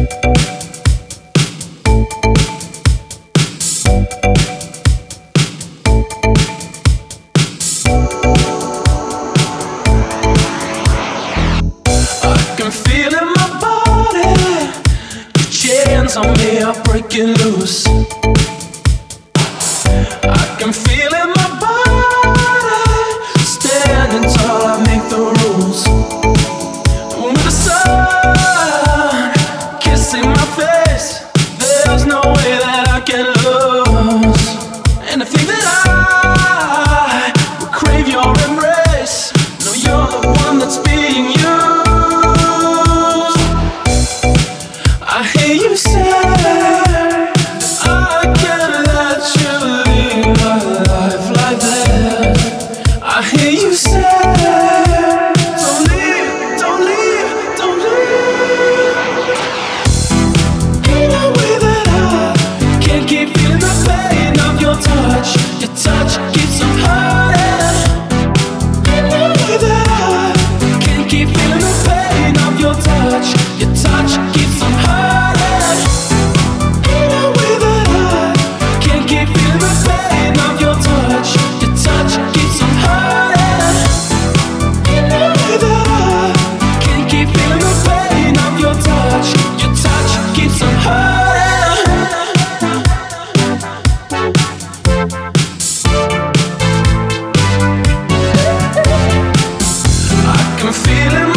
can feel in my body, your chains on me are breaking loose. I can feel in my body, standing tall, I make the rules. With the sun kissing my face, there's no way that I can lose. And I think that I will crave your embrace. No, you're the one that's being used. I hear you say I can't let you leave my life like that. I hear you say don't leave, don't leave, don't leave. In a way that I can't keep feeling the pain of your touch. Your touch keeps on hurting. In a way that I can't keep feeling the pain of your touch. Your touch keeps on hurting. In a way that I can't keep feeling the pain of your touch. Your touch keeps on hurting. In a way that I can't keep feeling the pain of your touch. Your touch keeps on hurting. I can feel it.